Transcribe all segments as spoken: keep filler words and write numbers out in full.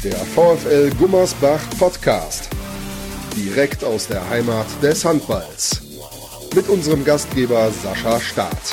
Der VfL Gummersbach Podcast. Direkt aus der Heimat des Handballs. Mit unserem Gastgeber Sascha Staat.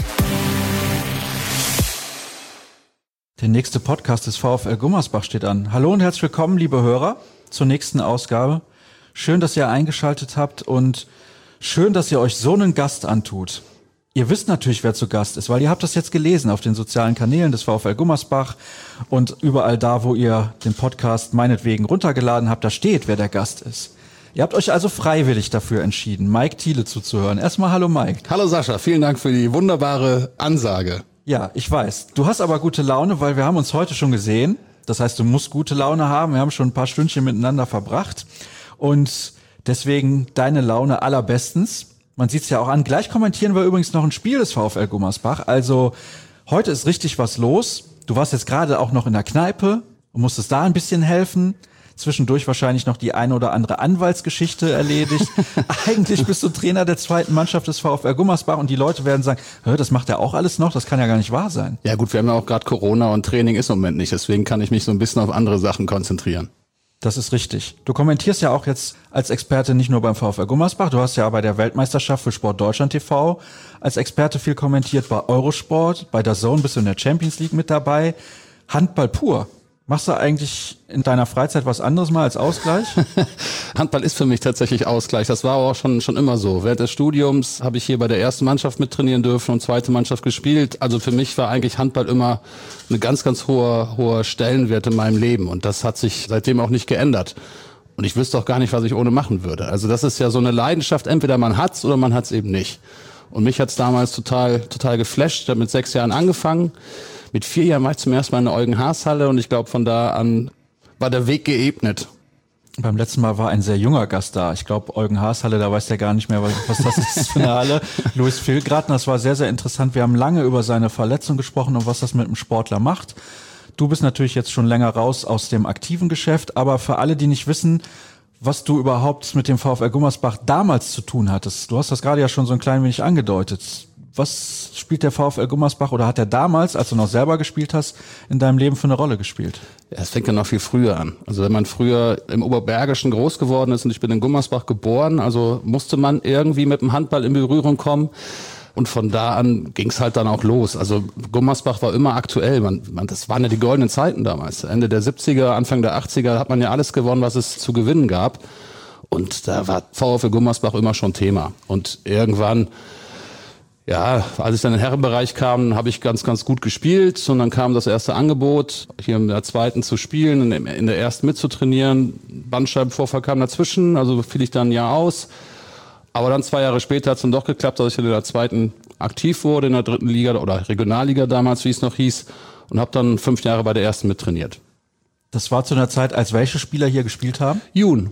Der nächste Podcast des VfL Gummersbach steht an. Hallo und herzlich willkommen, liebe Hörer, zur nächsten Ausgabe. Schön, dass ihr eingeschaltet habt und schön, dass ihr euch so einen Gast antut. Ihr wisst natürlich, wer zu Gast ist, weil ihr habt das jetzt gelesen auf den sozialen Kanälen des VfL Gummersbach und überall da, wo ihr den Podcast meinetwegen runtergeladen habt, da steht, wer der Gast ist. Ihr habt euch also freiwillig dafür entschieden, Mike Thiele zuzuhören. Erstmal hallo Mike. Hallo Sascha, vielen Dank für die wunderbare Ansage. Ja, ich weiß. Du hast aber gute Laune, weil wir haben uns heute schon gesehen. Das heißt, du musst gute Laune haben. Wir haben schon ein paar Stündchen miteinander verbracht und deswegen deine Laune allerbestens. Man sieht's ja auch an. Gleich kommentieren wir übrigens noch ein Spiel des VfL Gummersbach. Also heute ist richtig was los. Du warst jetzt gerade auch noch in der Kneipe und musstest da ein bisschen helfen. Zwischendurch wahrscheinlich noch die eine oder andere Anwaltsgeschichte erledigt. Eigentlich bist du Trainer der zweiten Mannschaft des VfL Gummersbach und die Leute werden sagen, hör, das macht er auch alles noch, das kann ja gar nicht wahr sein. Ja gut, wir haben ja auch gerade Corona und Training ist im Moment nicht, deswegen kann ich mich so ein bisschen auf andere Sachen konzentrieren. Das ist richtig. Du kommentierst ja auch jetzt als Experte nicht nur beim VfL Gummersbach, du hast ja bei der Weltmeisterschaft für Sport Deutschland T V als Experte viel kommentiert, bei Eurosport, bei DAZN bist du in der Champions League mit dabei. Handball pur. Machst du eigentlich in deiner Freizeit was anderes mal als Ausgleich? Handball ist für mich tatsächlich Ausgleich. Das war auch schon schon immer so. Während des Studiums habe ich hier bei der ersten Mannschaft mittrainieren dürfen und zweite Mannschaft gespielt. Also für mich war eigentlich Handball immer eine ganz, ganz hohe, hohe Stellenwert in meinem Leben. Und das hat sich seitdem auch nicht geändert. Und ich wüsste auch gar nicht, was ich ohne machen würde. Also das ist ja so eine Leidenschaft. Entweder man hat's oder man hat's eben nicht. Und mich hat's damals total, total geflasht. Ich habe mit sechs Jahren angefangen. Mit vier Jahren war ich zum ersten Mal in der Eugen-Haas-Halle und ich glaube, von da an war der Weg geebnet. Beim letzten Mal war ein sehr junger Gast da. Ich glaube, Eugen-Haas-Halle, da weiß der gar nicht mehr, was das ist für eine Halle. Louis Filgraten, das war sehr, sehr interessant. Wir haben lange über seine Verletzung gesprochen und was das mit einem Sportler macht. Du bist natürlich jetzt schon länger raus aus dem aktiven Geschäft, aber für alle, die nicht wissen, was du überhaupt mit dem VfL Gummersbach damals zu tun hattest, du hast das gerade ja schon so ein klein wenig angedeutet. Was spielt der VfL Gummersbach oder hat er damals, als du noch selber gespielt hast, in deinem Leben für eine Rolle gespielt? Ja, es fängt ja noch viel früher an. Also wenn man früher im Oberbergischen groß geworden ist und ich bin in Gummersbach geboren, also musste man irgendwie mit dem Handball in Berührung kommen. Und von da an ging es halt dann auch los. Also Gummersbach war immer aktuell. Man, man, das waren ja die goldenen Zeiten damals. Ende der siebziger, Anfang der achtziger hat man ja alles gewonnen, was es zu gewinnen gab. Und da war VfL Gummersbach immer schon Thema. Und irgendwann... Ja, als ich dann in den Herrenbereich kam, habe ich ganz, ganz gut gespielt und dann kam das erste Angebot, hier in der zweiten zu spielen, in der ersten mitzutrainieren. Bandscheibenvorfall kam dazwischen, also fiel ich dann ein Jahr aus. Aber dann zwei Jahre später hat es dann doch geklappt, dass ich in der zweiten aktiv wurde, in der dritten Liga oder Regionalliga damals, wie es noch hieß, und habe dann fünf Jahre bei der ersten mittrainiert. Das war zu einer Zeit, als welche Spieler hier gespielt haben? Jun.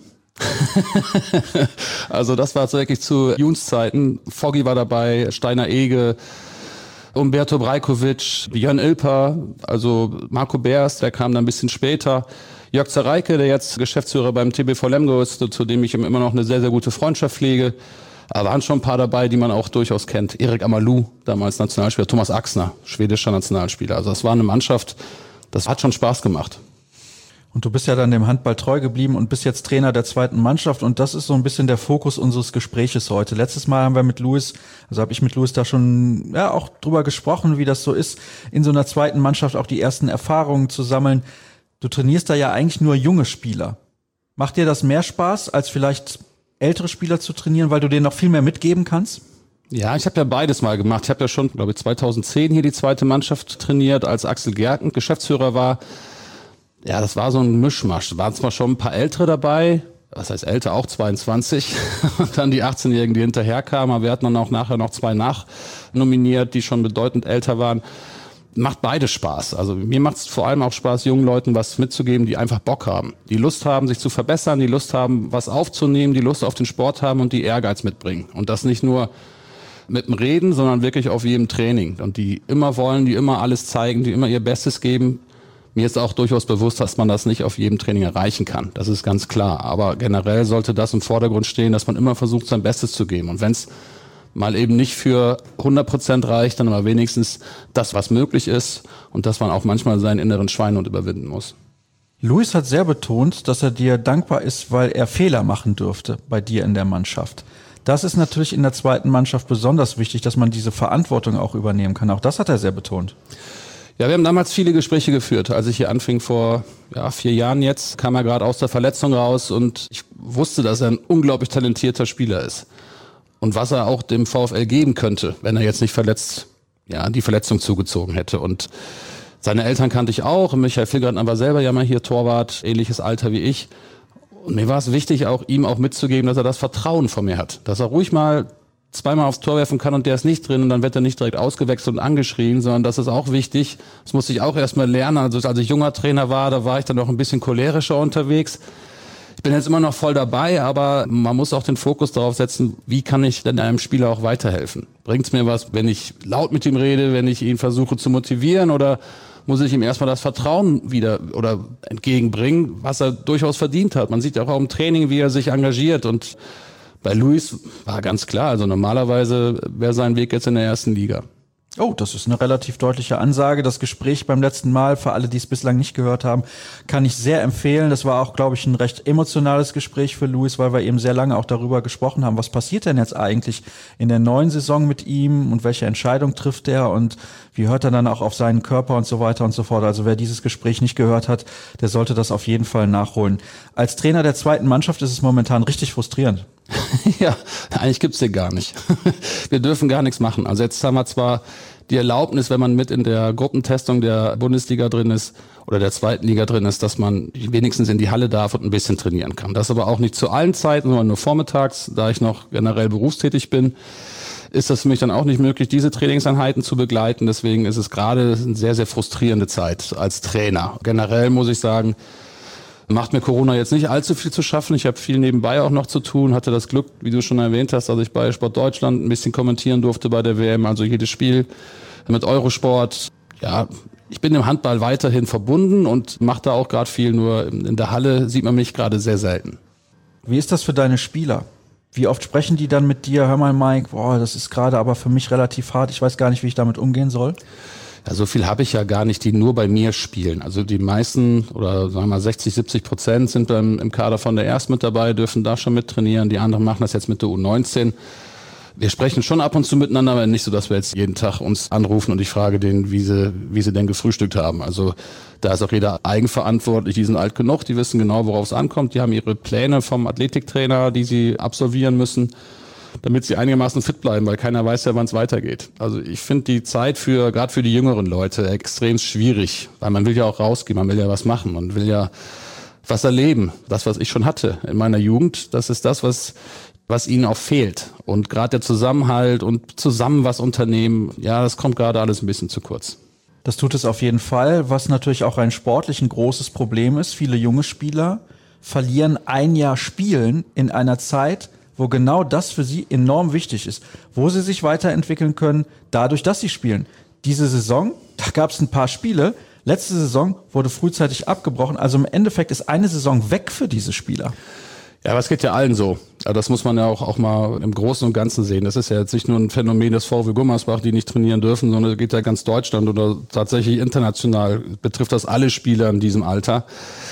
Also das war wirklich zu Juns Zeiten. Foggy war dabei, Steiner Ege, Umberto Brajkovic, Björn Ilper, also Marco Beers, der kam dann ein bisschen später. Jörg Zareike, der jetzt Geschäftsführer beim T B V Lemgo ist, zu dem ich immer noch eine sehr, sehr gute Freundschaft pflege. Da waren schon ein paar dabei, die man auch durchaus kennt. Erik Amalu, damals Nationalspieler, Thomas Axner, schwedischer Nationalspieler. Also das war eine Mannschaft, das hat schon Spaß gemacht. Und du bist ja dann dem Handball treu geblieben und bist jetzt Trainer der zweiten Mannschaft und das ist so ein bisschen der Fokus unseres Gespräches heute. Letztes Mal haben wir mit Louis, also habe ich mit Louis da schon ja auch drüber gesprochen, wie das so ist, in so einer zweiten Mannschaft auch die ersten Erfahrungen zu sammeln. Du trainierst da ja eigentlich nur junge Spieler. Macht dir das mehr Spaß, als vielleicht ältere Spieler zu trainieren, weil du denen noch viel mehr mitgeben kannst? Ja, ich habe ja beides mal gemacht. Ich habe ja schon, glaube ich, zweitausendzehn hier die zweite Mannschaft trainiert, als Axel Gerken Geschäftsführer war. Ja, das war so ein Mischmasch. Da waren zwar schon ein paar Ältere dabei, was heißt älter, auch zweiundzwanzig, und dann die achtzehnjährigen, die hinterherkamen, aber wir hatten dann auch nachher noch zwei nachnominiert, die schon bedeutend älter waren. Macht beides Spaß. Also mir macht es vor allem auch Spaß, jungen Leuten was mitzugeben, die einfach Bock haben, die Lust haben, sich zu verbessern, die Lust haben, was aufzunehmen, die Lust auf den Sport haben und die Ehrgeiz mitbringen. Und das nicht nur mit dem Reden, sondern wirklich auf jedem Training. Und die immer wollen, die immer alles zeigen, die immer ihr Bestes geben. Mir ist auch durchaus bewusst, dass man das nicht auf jedem Training erreichen kann. Das ist ganz klar. Aber generell sollte das im Vordergrund stehen, dass man immer versucht, sein Bestes zu geben. Und wenn es mal eben nicht für hundert Prozent reicht, dann aber wenigstens das, was möglich ist und dass man auch manchmal seinen inneren Schweinehund überwinden muss. Luis hat sehr betont, dass er dir dankbar ist, weil er Fehler machen durfte bei dir in der Mannschaft. Das ist natürlich in der zweiten Mannschaft besonders wichtig, dass man diese Verantwortung auch übernehmen kann. Auch das hat er sehr betont. Ja, wir haben damals viele Gespräche geführt. Als ich hier anfing vor ja, vier Jahren jetzt, kam er gerade aus der Verletzung raus und ich wusste, dass er ein unglaublich talentierter Spieler ist. Und was er auch dem VfL geben könnte, wenn er jetzt nicht verletzt, ja, die Verletzung zugezogen hätte. Und seine Eltern kannte ich auch. Michael Filgratner war selber ja mal hier Torwart, ähnliches Alter wie ich. Und mir war es wichtig, auch ihm auch mitzugeben, dass er das Vertrauen von mir hat. Dass er ruhig mal zweimal aufs Tor werfen kann und der ist nicht drin und dann wird er nicht direkt ausgewechselt und angeschrien, sondern das ist auch wichtig. Das musste ich auch erstmal lernen. Also als ich junger Trainer war, da war ich dann noch ein bisschen cholerischer unterwegs. Ich bin jetzt immer noch voll dabei, aber man muss auch den Fokus darauf setzen, wie kann ich denn einem Spieler auch weiterhelfen? Bringt's mir was, wenn ich laut mit ihm rede, wenn ich ihn versuche zu motivieren, oder muss ich ihm erstmal das Vertrauen wieder oder entgegenbringen, was er durchaus verdient hat. Man sieht ja auch im Training, wie er sich engagiert, und bei Luis war ganz klar, also normalerweise wäre sein Weg jetzt in der ersten Liga. Oh, das ist eine relativ deutliche Ansage. Das Gespräch beim letzten Mal, für alle, die es bislang nicht gehört haben, kann ich sehr empfehlen. Das war auch, glaube ich, ein recht emotionales Gespräch für Luis, weil wir eben sehr lange auch darüber gesprochen haben, was passiert denn jetzt eigentlich in der neuen Saison mit ihm und welche Entscheidung trifft er und wie hört er dann auch auf seinen Körper und so weiter und so fort. Also wer dieses Gespräch nicht gehört hat, der sollte das auf jeden Fall nachholen. Als Trainer der zweiten Mannschaft ist es momentan richtig frustrierend. Ja, eigentlich gibt's den gar nicht. Wir dürfen gar nichts machen. Also jetzt haben wir zwar die Erlaubnis, wenn man mit in der Gruppentestung der Bundesliga drin ist oder der zweiten Liga drin ist, dass man wenigstens in die Halle darf und ein bisschen trainieren kann. Das aber auch nicht zu allen Zeiten, sondern nur vormittags, da ich noch generell berufstätig bin, ist das für mich dann auch nicht möglich, diese Trainingseinheiten zu begleiten. Deswegen ist es gerade eine sehr, sehr frustrierende Zeit als Trainer. Generell muss ich sagen, macht mir Corona jetzt nicht allzu viel zu schaffen. Ich habe viel nebenbei auch noch zu tun. Hatte das Glück, wie du schon erwähnt hast, dass ich bei Sport Deutschland ein bisschen kommentieren durfte bei der W M. Also jedes Spiel mit Eurosport. Ja, ich bin im Handball weiterhin verbunden und mache da auch gerade viel. Nur in der Halle sieht man mich gerade sehr selten. Wie ist das für deine Spieler? Wie oft sprechen die dann mit dir? Hör mal, Mike, boah, das ist gerade aber für mich relativ hart. Ich weiß gar nicht, wie ich damit umgehen soll. Ja, so viel habe ich ja gar nicht, die nur bei mir spielen. Also die meisten oder sagen wir mal sechzig, siebzig Prozent sind beim, im Kader von der Erst mit dabei, dürfen da schon mit trainieren. Die anderen machen das jetzt mit der U neunzehn. Wir sprechen schon ab und zu miteinander, aber nicht so, dass wir jetzt jeden Tag uns anrufen und ich frage denen, wie sie, wie sie denn gefrühstückt haben. Also da ist auch jeder eigenverantwortlich. Die sind alt genug, die wissen genau, worauf es ankommt. Die haben ihre Pläne vom Athletiktrainer, die sie absolvieren müssen, damit sie einigermaßen fit bleiben, weil keiner weiß ja, wann es weitergeht. Also ich finde die Zeit für, gerade für die jüngeren Leute, extrem schwierig, weil man will ja auch rausgehen, man will ja was machen, man will ja was erleben. Das, was ich schon hatte in meiner Jugend, das ist das, was was ihnen auch fehlt. Und gerade der Zusammenhalt und zusammen was unternehmen, ja, das kommt gerade alles ein bisschen zu kurz. Das tut es auf jeden Fall, was natürlich auch ein sportlich ein großes Problem ist. Viele junge Spieler verlieren ein Jahr Spielen in einer Zeit, wo genau das für sie enorm wichtig ist, wo sie sich weiterentwickeln können, dadurch, dass sie spielen. Diese Saison, da gab es ein paar Spiele, letzte Saison wurde frühzeitig abgebrochen, also im Endeffekt ist eine Saison weg für diese Spieler. Ja, aber es geht ja allen so. Das muss man ja auch, auch mal im Großen und Ganzen sehen. Das ist ja jetzt nicht nur ein Phänomen des VfL Gummersbach, die nicht trainieren dürfen, sondern es geht ja ganz Deutschland oder tatsächlich international, betrifft das alle Spieler in diesem Alter.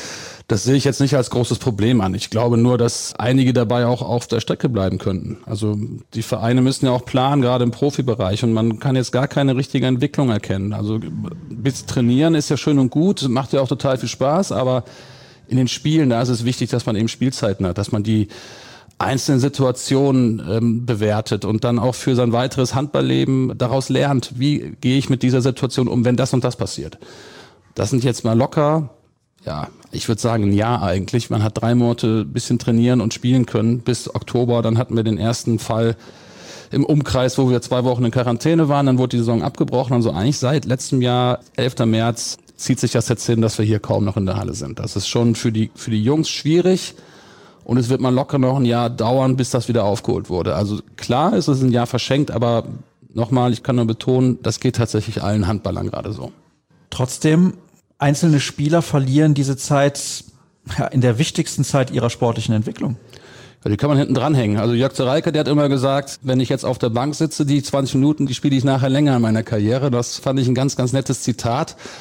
Das sehe ich jetzt nicht als großes Problem an. Ich glaube nur, dass einige dabei auch auf der Strecke bleiben könnten. Also die Vereine müssen ja auch planen, gerade im Profibereich. Und man kann jetzt gar keine richtige Entwicklung erkennen. Also bis trainieren ist ja schön und gut, macht ja auch total viel Spaß. Aber in den Spielen, da ist es wichtig, dass man eben Spielzeiten hat, dass man die einzelnen Situationen ähm, bewertet und dann auch für sein weiteres Handballleben daraus lernt, wie gehe ich mit dieser Situation um, wenn das und das passiert. Das sind jetzt mal locker, ja, ich würde sagen ein Jahr eigentlich. Man hat drei Monate ein bisschen trainieren und spielen können bis Oktober. Dann hatten wir den ersten Fall im Umkreis, wo wir zwei Wochen in Quarantäne waren. Dann wurde die Saison abgebrochen. Also eigentlich seit letztem Jahr, elften März, zieht sich das jetzt hin, dass wir hier kaum noch in der Halle sind. Das ist schon für die für die Jungs schwierig und es wird mal locker noch ein Jahr dauern, bis das wieder aufgeholt wurde. Also klar, es ist ein Jahr verschenkt, aber nochmal, ich kann nur betonen, das geht tatsächlich allen Handballern gerade so. Trotzdem, einzelne Spieler verlieren diese Zeit ja, in der wichtigsten Zeit ihrer sportlichen Entwicklung. Ja, die kann man hinten dranhängen. Also Jörg Zereike, der hat immer gesagt, wenn ich jetzt auf der Bank sitze, die zwanzig Minuten, die spiele ich nachher länger in meiner Karriere. Das fand ich ein ganz, ganz nettes Zitat.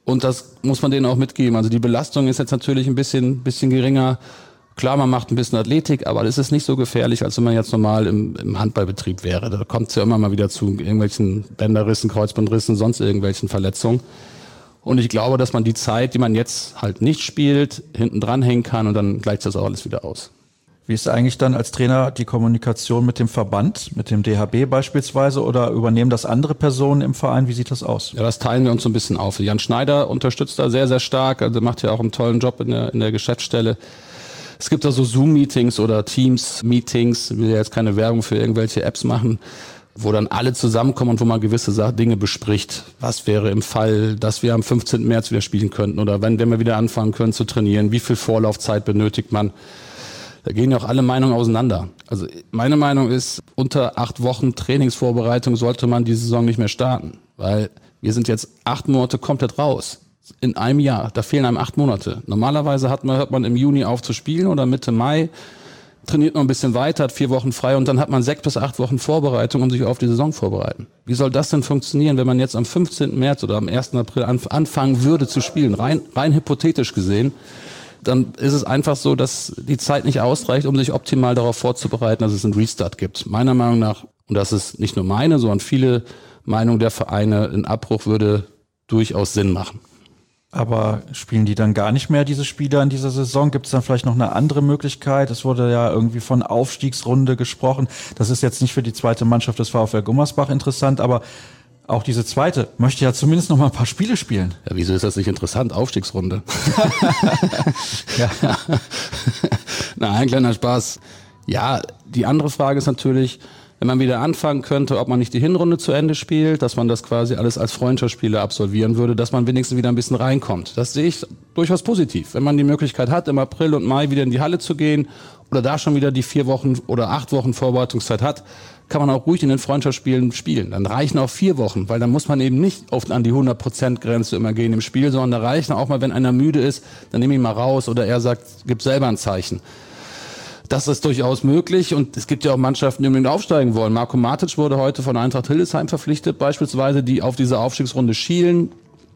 Und das muss man denen auch mitgeben. Also die Belastung ist jetzt natürlich ein bisschen, bisschen geringer. Klar, man macht ein bisschen Athletik, aber das ist nicht so gefährlich, als wenn man jetzt normal im, im Handballbetrieb wäre. Da kommt es ja immer mal wieder zu irgendwelchen Bänderrissen, Kreuzbandrissen, sonst irgendwelchen Verletzungen. Und ich glaube, dass man die Zeit, die man jetzt halt nicht spielt, hinten dranhängen kann und dann gleicht das auch alles wieder aus. Wie ist eigentlich dann als Trainer die Kommunikation mit dem Verband, mit dem D H B beispielsweise, oder übernehmen das andere Personen im Verein? Wie sieht das aus? Ja, das teilen wir uns so ein bisschen auf. Jan Schneider unterstützt da sehr, sehr stark. Also macht ja auch einen tollen Job in der, in der Geschäftsstelle. Es gibt da so Zoom-Meetings oder Teams-Meetings. Ich will ja jetzt keine Werbung für irgendwelche Apps machen, wo dann alle zusammenkommen und wo man gewisse Dinge bespricht. Was wäre im Fall, dass wir am fünfzehnten März wieder spielen könnten oder wenn, wenn wir wieder anfangen können zu trainieren? Wie viel Vorlaufzeit benötigt man? Da gehen ja auch alle Meinungen auseinander. Also meine Meinung ist, unter acht Wochen Trainingsvorbereitung sollte man die Saison nicht mehr starten. Weil wir sind jetzt acht Monate komplett raus. In einem Jahr. Da fehlen einem acht Monate. Normalerweise hat man, hört man im Juni auf zu spielen oder Mitte Mai, trainiert noch ein bisschen weiter, hat vier Wochen frei und dann hat man sechs bis acht Wochen Vorbereitung, um sich auf die Saison vorzubereiten. Wie soll das denn funktionieren, wenn man jetzt am fünfzehnten März oder am ersten April anfangen würde zu spielen? Rein, rein hypothetisch gesehen. Dann ist es einfach so, dass die Zeit nicht ausreicht, um sich optimal darauf vorzubereiten, dass es einen Restart gibt. Meiner Meinung nach, und das ist nicht nur meine, sondern viele Meinungen der Vereine, ein Abbruch würde durchaus Sinn machen. Aber spielen die dann gar nicht mehr, diese Spieler in dieser Saison? Gibt es dann vielleicht noch eine andere Möglichkeit? Es wurde ja irgendwie von Aufstiegsrunde gesprochen. Das ist jetzt nicht für die zweite Mannschaft des VfL Gummersbach interessant, aber auch diese zweite möchte ja zumindest noch mal ein paar Spiele spielen. Ja, wieso ist das nicht interessant? Aufstiegsrunde. Ja. Nein, kleiner Spaß. Ja, die andere Frage ist natürlich, wenn man wieder anfangen könnte, ob man nicht die Hinrunde zu Ende spielt, dass man das quasi alles als Freundschaftsspiele absolvieren würde, dass man wenigstens wieder ein bisschen reinkommt. Das sehe ich durchaus positiv. Wenn man die Möglichkeit hat, im April und Mai wieder in die Halle zu gehen oder da schon wieder die vier Wochen oder acht Wochen Vorbereitungszeit hat, kann man auch ruhig in den Freundschaftsspielen spielen. Dann reichen auch vier Wochen, weil dann muss man eben nicht oft an die hundert Prozent Grenze immer gehen im Spiel, sondern da reichen auch mal, wenn einer müde ist, dann nehme ich ihn mal raus oder er sagt, gib selber ein Zeichen. Das ist durchaus möglich und es gibt ja auch Mannschaften, die unbedingt aufsteigen wollen. Marko Matic wurde heute von Eintracht Hildesheim verpflichtet, beispielsweise, die auf diese Aufstiegsrunde schielen.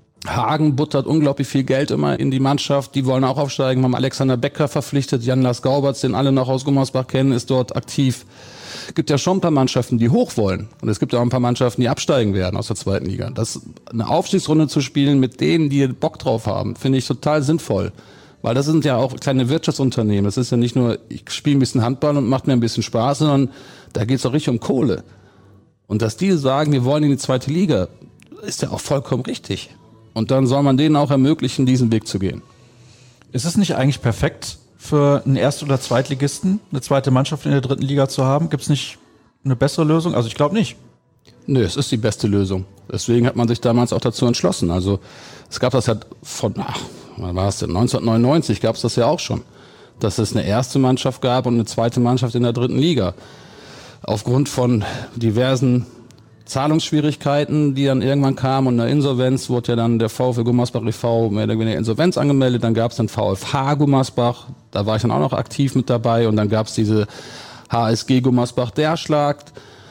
Hagen buttert unglaublich viel Geld immer in die Mannschaft, die wollen auch aufsteigen. Wir haben Alexander Becker verpflichtet, Jan-Lars Gauberts, den alle noch aus Gummersbach kennen, ist dort aktiv. Es gibt ja schon ein paar Mannschaften, die hoch wollen. Und es gibt ja auch ein paar Mannschaften, die absteigen werden aus der zweiten Liga. Das, eine Aufstiegsrunde zu spielen mit denen, die Bock drauf haben, finde ich total sinnvoll. Weil das sind ja auch kleine Wirtschaftsunternehmen. Das ist ja nicht nur, ich spiele ein bisschen Handball und macht mir ein bisschen Spaß, sondern da geht es auch richtig um Kohle. Und dass die sagen, wir wollen in die zweite Liga, ist ja auch vollkommen richtig. Und dann soll man denen auch ermöglichen, diesen Weg zu gehen. Ist es nicht eigentlich perfekt für einen Erst- oder Zweitligisten, eine zweite Mannschaft in der dritten Liga zu haben? Gibt es nicht eine bessere Lösung? Also ich glaube nicht. Nö, es ist die beste Lösung. Deswegen hat man sich damals auch dazu entschlossen. Also es gab das ja von, ach, wann war es denn? neunzehnhundertneunundneunzig gab es das ja auch schon, dass es eine erste Mannschaft gab und eine zweite Mannschaft in der dritten Liga. Aufgrund von diversen Zahlungsschwierigkeiten, die dann irgendwann kamen und eine Insolvenz, wurde ja dann der VfL Gummersbach e V mehr oder weniger Insolvenz angemeldet. Dann gab es dann VfH Gummersbach, da war ich dann auch noch aktiv mit dabei und dann gab es diese H S G Gummersbach Derschlag.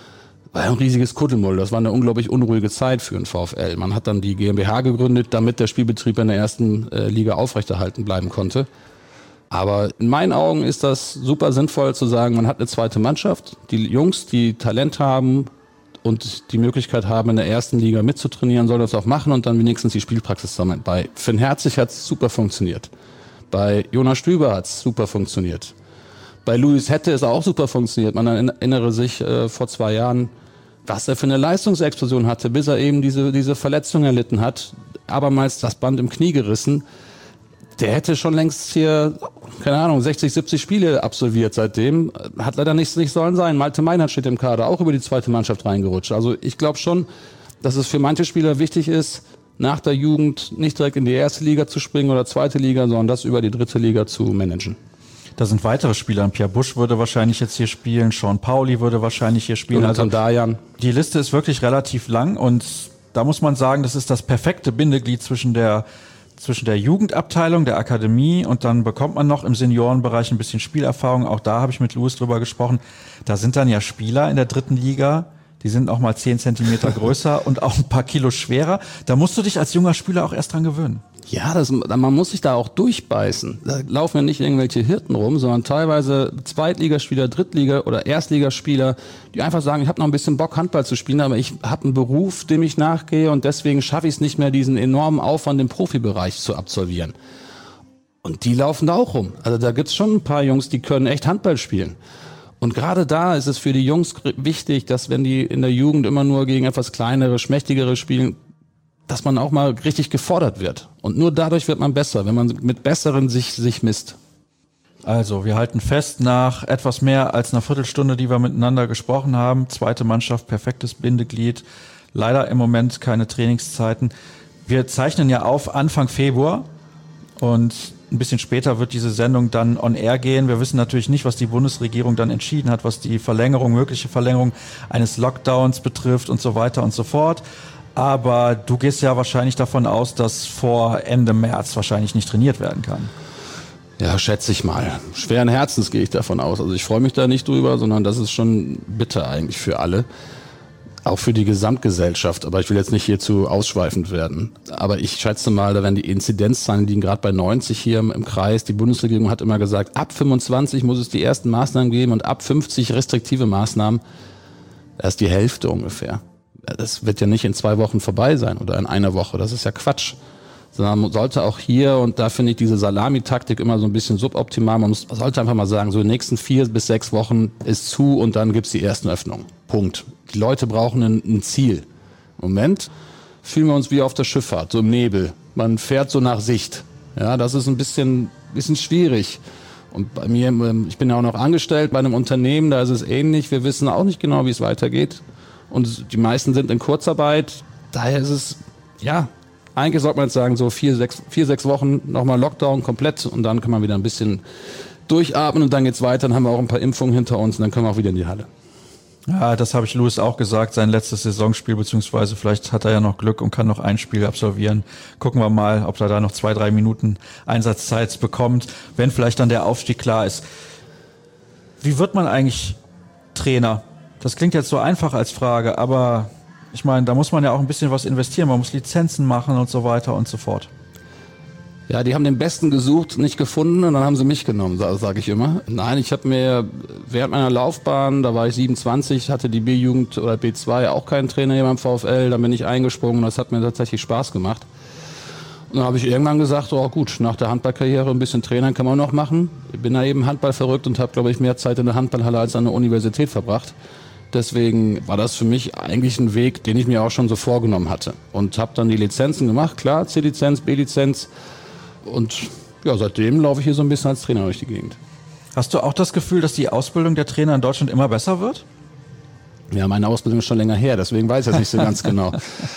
War ein riesiges Kuddelmuddel. Das war eine unglaublich unruhige Zeit für den VfL. Man hat dann die GmbH gegründet, damit der Spielbetrieb in der ersten äh, Liga aufrechterhalten bleiben konnte. Aber in meinen Augen ist das super sinnvoll zu sagen, man hat eine zweite Mannschaft, die Jungs, die Talent haben und die Möglichkeit haben, in der ersten Liga mitzutrainieren, sollen das auch machen und dann wenigstens die Spielpraxis sammeln. Bei Finn Herzig hat es super funktioniert. Bei Jonas Stüber hat es super funktioniert. Bei Luis hätte es auch super funktioniert. Man erinnere sich äh, vor zwei Jahren, was er für eine Leistungsexplosion hatte, bis er eben diese, diese Verletzung erlitten hat. Abermals das Band im Knie gerissen. Der hätte schon längst hier, keine Ahnung, sechzig, siebzig Spiele absolviert seitdem. Hat leider nicht, nicht sollen sein. Malte Meinert steht im Kader, auch über die zweite Mannschaft reingerutscht. Also ich glaube schon, dass es für manche Spieler wichtig ist, nach der Jugend nicht direkt in die erste Liga zu springen oder zweite Liga, sondern das über die dritte Liga zu managen. Da sind weitere Spieler. Pierre Busch würde wahrscheinlich jetzt hier spielen, Sean Pauli würde wahrscheinlich hier spielen. Also Dajan. Die Liste ist wirklich relativ lang und da muss man sagen, das ist das perfekte Bindeglied zwischen der zwischen der Jugendabteilung, der Akademie und dann bekommt man noch im Seniorenbereich ein bisschen Spielerfahrung. Auch da habe ich mit Louis drüber gesprochen. Da sind dann ja Spieler in der dritten Liga, Die sind auch mal zehn Zentimeter größer und auch ein paar Kilo schwerer. Da musst du dich als junger Spieler auch erst dran gewöhnen. Ja, das, man muss sich da auch durchbeißen. Da laufen ja nicht irgendwelche Hirten rum, sondern teilweise Zweitligaspieler, Drittliga- oder Erstligaspieler, die einfach sagen, ich habe noch ein bisschen Bock, Handball zu spielen, aber ich habe einen Beruf, dem ich nachgehe und deswegen schaffe ich es nicht mehr, diesen enormen Aufwand im Profibereich zu absolvieren. Und die laufen da auch rum. Also da gibt's schon ein paar Jungs, die können echt Handball spielen. Und gerade da ist es für die Jungs wichtig, dass wenn die in der Jugend immer nur gegen etwas kleinere, schmächtigere spielen, dass man auch mal richtig gefordert wird. Und nur dadurch wird man besser, wenn man mit Besseren sich, sich misst. Also, wir halten fest, nach etwas mehr als einer Viertelstunde, die wir miteinander gesprochen haben, zweite Mannschaft, perfektes Bindeglied, leider im Moment keine Trainingszeiten. Wir zeichnen ja auf Anfang Februar und ein bisschen später wird diese Sendung dann on air gehen. Wir wissen natürlich nicht, was die Bundesregierung dann entschieden hat, was die Verlängerung, mögliche Verlängerung eines Lockdowns betrifft und so weiter und so fort. Aber du gehst ja wahrscheinlich davon aus, dass vor Ende März wahrscheinlich nicht trainiert werden kann. Ja, schätze ich mal. Schweren Herzens gehe ich davon aus. Also ich freue mich da nicht drüber, sondern das ist schon bitter eigentlich für alle. Auch für die Gesamtgesellschaft. Aber ich will jetzt nicht hierzu ausschweifend werden. Aber ich schätze mal, da werden die Inzidenzzahlen liegen gerade bei neunzig hier im Kreis. Die Bundesregierung hat immer gesagt, ab fünfundzwanzig muss es die ersten Maßnahmen geben und ab fünfzig restriktive Maßnahmen. Das ist die Hälfte ungefähr. Das wird ja nicht in zwei Wochen vorbei sein oder in einer Woche. Das ist ja Quatsch. Sondern man sollte auch hier, und da finde ich diese Salamitaktik immer so ein bisschen suboptimal, man muss, man sollte einfach mal sagen, so die nächsten vier bis sechs Wochen ist zu und dann gibt's die ersten Öffnungen. Punkt. Die Leute brauchen ein, ein Ziel. Im Moment fühlen wir uns wie auf der Schifffahrt, so im Nebel. Man fährt so nach Sicht. Ja, das ist ein bisschen, bisschen schwierig. Und bei mir, ich bin ja auch noch angestellt bei einem Unternehmen, da ist es ähnlich. Wir wissen auch nicht genau, wie es weitergeht. Und die meisten sind in Kurzarbeit. Daher ist es, ja, eigentlich sollte man jetzt sagen, so vier, sechs, vier, sechs Wochen nochmal Lockdown komplett und dann kann man wieder ein bisschen durchatmen und dann geht's weiter. Dann haben wir auch ein paar Impfungen hinter uns und dann können wir auch wieder in die Halle. Ja, das habe ich Louis auch gesagt, sein letztes Saisonspiel, beziehungsweise vielleicht hat er ja noch Glück und kann noch ein Spiel absolvieren. Gucken wir mal, ob er da noch zwei, drei Minuten Einsatzzeit bekommt, wenn vielleicht dann der Aufstieg klar ist. Wie wird man eigentlich Trainer? Das klingt jetzt so einfach als Frage, aber ich meine, da muss man ja auch ein bisschen was investieren. Man muss Lizenzen machen und so weiter und so fort. Ja, die haben den Besten gesucht, nicht gefunden und dann haben sie mich genommen, sage ich immer. Nein, ich habe mir während meiner Laufbahn, da war ich siebenundzwanzig, hatte die B-Jugend oder B zwei auch keinen Trainer hier beim VfL, dann bin ich eingesprungen und das hat mir tatsächlich Spaß gemacht. Und dann habe ich irgendwann gesagt, oh gut, nach der Handballkarriere ein bisschen Trainern kann man noch machen. Ich bin da eben Handball verrückt und habe, glaube ich, mehr Zeit in der Handballhalle als an der Universität verbracht. Deswegen war das für mich eigentlich ein Weg, den ich mir auch schon so vorgenommen hatte. Und habe dann die Lizenzen gemacht, klar, C-Lizenz, B-Lizenz. Und ja, seitdem laufe ich hier so ein bisschen als Trainer durch die Gegend. Hast du auch das Gefühl, dass die Ausbildung der Trainer in Deutschland immer besser wird? Ja, meine Ausbildung ist schon länger her, deswegen weiß ich das nicht so ganz genau.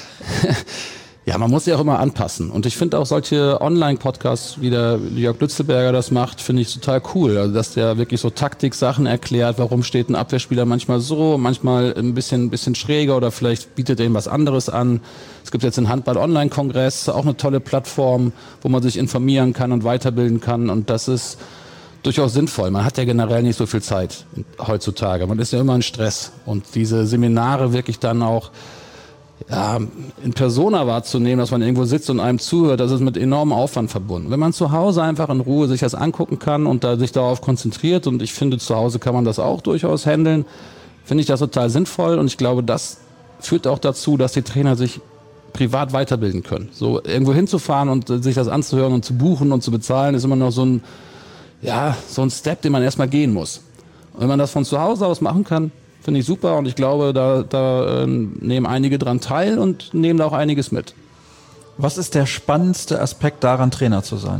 Ja, man muss sich auch immer anpassen. Und ich finde auch solche Online-Podcasts, wie der Jörg Lützelberger das macht, finde ich total cool. Also, dass der wirklich so Taktik-Sachen erklärt, warum steht ein Abwehrspieler manchmal so, manchmal ein bisschen, ein bisschen schräger oder vielleicht bietet er ihm was anderes an. Es gibt jetzt den Handball-Online-Kongress, auch eine tolle Plattform, wo man sich informieren kann und weiterbilden kann. Und das ist durchaus sinnvoll. Man hat ja generell nicht so viel Zeit heutzutage. Man ist ja immer in Stress. Und diese Seminare wirklich dann auch ja, in Persona wahrzunehmen, dass man irgendwo sitzt und einem zuhört, das ist mit enormem Aufwand verbunden. Wenn man zu Hause einfach in Ruhe sich das angucken kann und da sich darauf konzentriert, und ich finde, zu Hause kann man das auch durchaus handeln, finde ich das total sinnvoll und ich glaube, das führt auch dazu, dass die Trainer sich privat weiterbilden können. So irgendwo hinzufahren und sich das anzuhören und zu buchen und zu bezahlen, ist immer noch so ein, ja, so ein Step, den man erstmal gehen muss. Und wenn man das von zu Hause aus machen kann, finde ich super und ich glaube, da, da äh, nehmen einige dran teil und nehmen da auch einiges mit. Was ist der spannendste Aspekt daran, Trainer zu sein?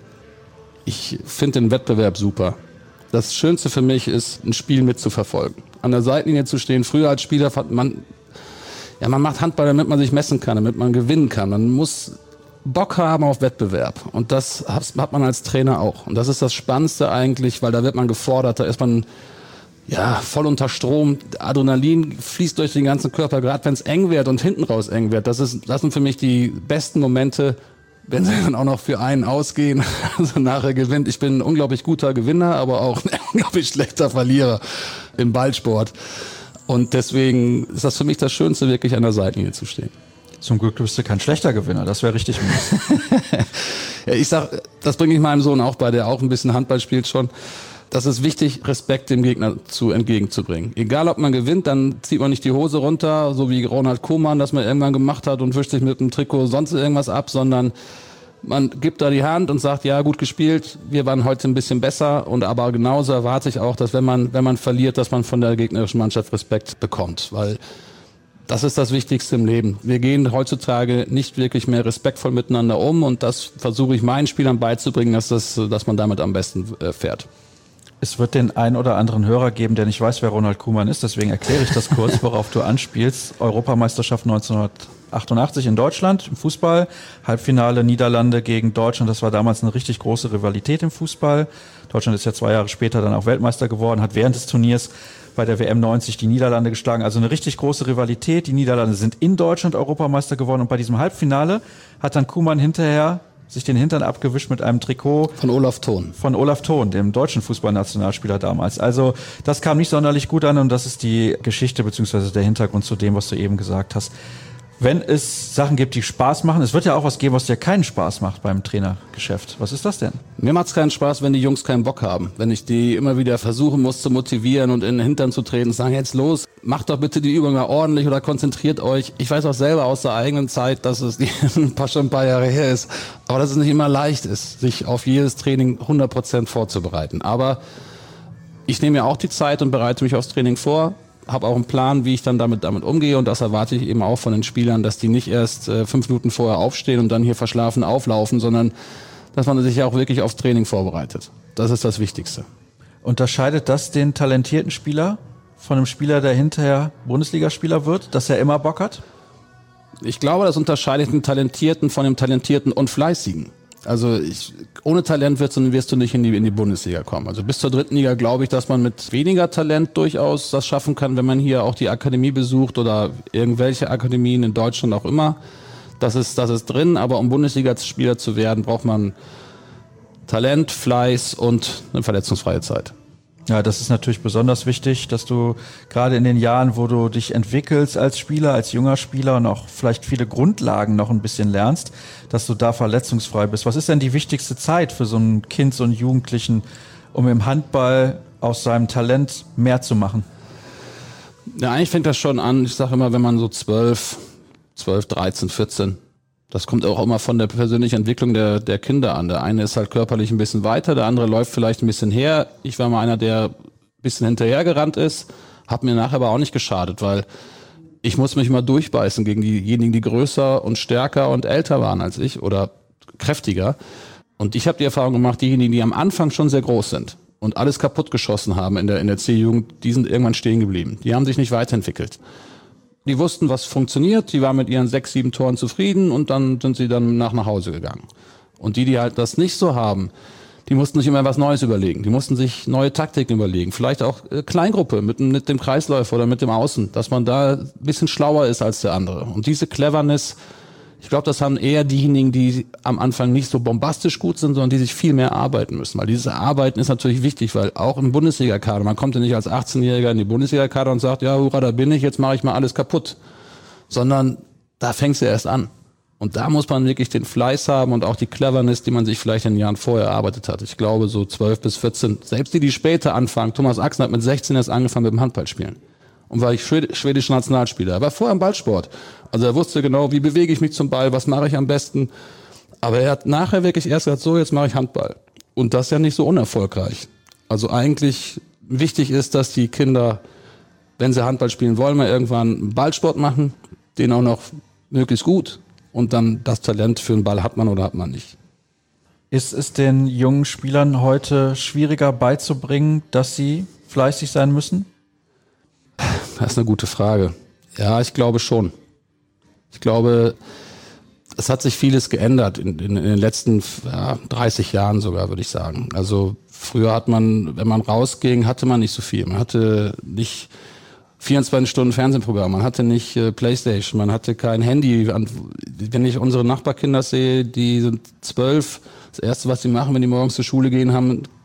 Ich finde den Wettbewerb super. Das Schönste für mich ist, ein Spiel mitzuverfolgen. An der Seitenlinie zu stehen. Früher als Spieler, man, ja, man macht Handball, damit man sich messen kann, damit man gewinnen kann. Man muss Bock haben auf Wettbewerb. Und das hat man als Trainer auch. Und das ist das Spannendste eigentlich, weil da wird man gefordert, da ist man ja, voll unter Strom, Adrenalin fließt durch den ganzen Körper, gerade wenn es eng wird und hinten raus eng wird. Das ist, das sind für mich die besten Momente, wenn sie dann auch noch für einen ausgehen, also nachher gewinnt. Ich bin ein unglaublich guter Gewinner, aber auch ein unglaublich schlechter Verlierer im Ballsport. Und deswegen ist das für mich das Schönste, wirklich an der Seitenlinie zu stehen. Zum Glück bist du kein schlechter Gewinner, das wäre richtig mies. Ja, ich sag, das bringe ich meinem Sohn auch bei, der auch ein bisschen Handball spielt schon. Das ist wichtig, Respekt dem Gegner zu entgegenzubringen. Egal, ob man gewinnt, dann zieht man nicht die Hose runter, so wie Ronald Koeman, das man irgendwann gemacht hat und wischt sich mit dem Trikot sonst irgendwas ab, sondern man gibt da die Hand und sagt, ja, gut gespielt, wir waren heute ein bisschen besser. Und aber genauso erwarte ich auch, dass wenn man, wenn man verliert, dass man von der gegnerischen Mannschaft Respekt bekommt, weil das ist das Wichtigste im Leben. Wir gehen heutzutage nicht wirklich mehr respektvoll miteinander um und das versuche ich meinen Spielern beizubringen, dass, das, dass man damit am besten äh, fährt. Es wird den ein oder anderen Hörer geben, der nicht weiß, wer Ronald Koeman ist, deswegen erkläre ich das kurz, worauf du anspielst. Europameisterschaft neunzehnhundertachtundachtzig in Deutschland im Fußball, Halbfinale Niederlande gegen Deutschland, das war damals eine richtig große Rivalität im Fußball. Deutschland ist ja zwei Jahre später dann auch Weltmeister geworden, hat während des Turniers bei der W M neunzig die Niederlande geschlagen, also eine richtig große Rivalität. Die Niederlande sind in Deutschland Europameister geworden und bei diesem Halbfinale hat dann Koeman hinterher sich den Hintern abgewischt mit einem Trikot von Olaf Thon. Von Olaf Thon, dem deutschen Fußballnationalspieler damals. Also das kam nicht sonderlich gut an und das ist die Geschichte bzw. der Hintergrund zu dem, was du eben gesagt hast. Wenn es Sachen gibt, die Spaß machen, es wird ja auch was geben, was dir keinen Spaß macht beim Trainergeschäft. Was ist das denn? Mir macht es keinen Spaß, wenn die Jungs keinen Bock haben. Wenn ich die immer wieder versuchen muss zu motivieren und in den Hintern zu treten und sagen, jetzt los, macht doch bitte die Übung mal ordentlich oder konzentriert euch. Ich weiß auch selber aus der eigenen Zeit, dass es ein paar, schon ein paar Jahre her ist, aber dass es nicht immer leicht ist, sich auf jedes Training hundert Prozent vorzubereiten. Aber ich nehme ja auch die Zeit und bereite mich aufs Training vor. Habe auch einen Plan, wie ich dann damit damit umgehe und das erwarte ich eben auch von den Spielern, dass die nicht erst äh, fünf Minuten vorher aufstehen und dann hier verschlafen auflaufen, sondern dass man sich ja auch wirklich aufs Training vorbereitet. Das ist das Wichtigste. Unterscheidet das den talentierten Spieler von einem Spieler, der hinterher Bundesligaspieler wird, dass er immer Bock hat? Ich glaube, das unterscheidet den Talentierten von dem Talentierten und Fleißigen. Also ich, ohne Talent wirst du, wirst du nicht in die, in die Bundesliga kommen. Also bis zur dritten Liga glaube ich, dass man mit weniger Talent durchaus das schaffen kann, wenn man hier auch die Akademie besucht oder irgendwelche Akademien in Deutschland auch immer. Das ist, das ist drin, aber um Bundesligaspieler zu werden, braucht man Talent, Fleiß und eine verletzungsfreie Zeit. Ja, das ist natürlich besonders wichtig, dass du gerade in den Jahren, wo du dich entwickelst als Spieler, als junger Spieler und auch vielleicht viele Grundlagen noch ein bisschen lernst, dass du da verletzungsfrei bist. Was ist denn die wichtigste Zeit für so ein Kind, so einen Jugendlichen, um im Handball aus seinem Talent mehr zu machen? Ja, eigentlich fängt das schon an, ich sage immer, wenn man so zwölf, zwölf, dreizehn, vierzehn, das kommt auch immer von der persönlichen Entwicklung der, der Kinder an. Der eine ist halt körperlich ein bisschen weiter, der andere läuft vielleicht ein bisschen her. Ich war mal einer, der ein bisschen hinterhergerannt ist, hat mir nachher aber auch nicht geschadet, weil ich muss mich immer durchbeißen gegen diejenigen, die größer und stärker und älter waren als ich oder kräftiger. Und ich habe die Erfahrung gemacht, diejenigen, die am Anfang schon sehr groß sind und alles kaputt geschossen haben in der, in der C-Jugend, die sind irgendwann stehen geblieben. Die haben sich nicht weiterentwickelt. Die wussten, was funktioniert, die waren mit ihren sechs, sieben Toren zufrieden und dann sind sie dann nach nach Hause gegangen. Und die, die halt das nicht so haben, die mussten sich immer was Neues überlegen. Die mussten sich neue Taktiken überlegen. Vielleicht auch äh, Kleingruppe mit, mit dem Kreisläufer oder mit dem Außen, dass man da ein bisschen schlauer ist als der andere. Und diese Cleverness, ich glaube, das haben eher diejenigen, die am Anfang nicht so bombastisch gut sind, sondern die sich viel mehr arbeiten müssen. Weil dieses Arbeiten ist natürlich wichtig, weil auch im Bundesliga-Kader, man kommt ja nicht als achtzehnjähriger in die Bundesliga-Kader und sagt, ja, hurra, da bin ich, jetzt mache ich mal alles kaputt. Sondern da fängst du erst an. Und da muss man wirklich den Fleiß haben und auch die Cleverness, die man sich vielleicht in den Jahren vorher erarbeitet hat. Ich glaube, so zwölf bis vierzehn, selbst die, die später anfangen, Thomas Axen hat mit sechzehn erst angefangen mit dem Handballspielen. Und war ich schwedischer Nationalspieler. Er war vorher im Ballsport. Also er wusste genau, wie bewege ich mich zum Ball, was mache ich am besten. Aber er hat nachher wirklich erst gesagt, so, jetzt mache ich Handball. Und das ja nicht so unerfolgreich. Also eigentlich wichtig ist, dass die Kinder, wenn sie Handball spielen wollen, mal irgendwann einen Ballsport machen, den auch noch möglichst gut. Und dann das Talent für den Ball hat man oder hat man nicht. Ist es den jungen Spielern heute schwieriger beizubringen, dass sie fleißig sein müssen? Das ist eine gute Frage. Ja, ich glaube schon. Ich glaube, es hat sich vieles geändert in, in, in den letzten ja, dreißig Jahren sogar, würde ich sagen. Also früher hat man, wenn man rausging, hatte man nicht so viel. Man hatte nicht vierundzwanzig Stunden Fernsehprogramm, man hatte nicht äh, Playstation, man hatte kein Handy. Wenn ich unsere Nachbarkinder sehe, die sind zwölf, das Erste, was sie machen, wenn die morgens zur Schule gehen, haben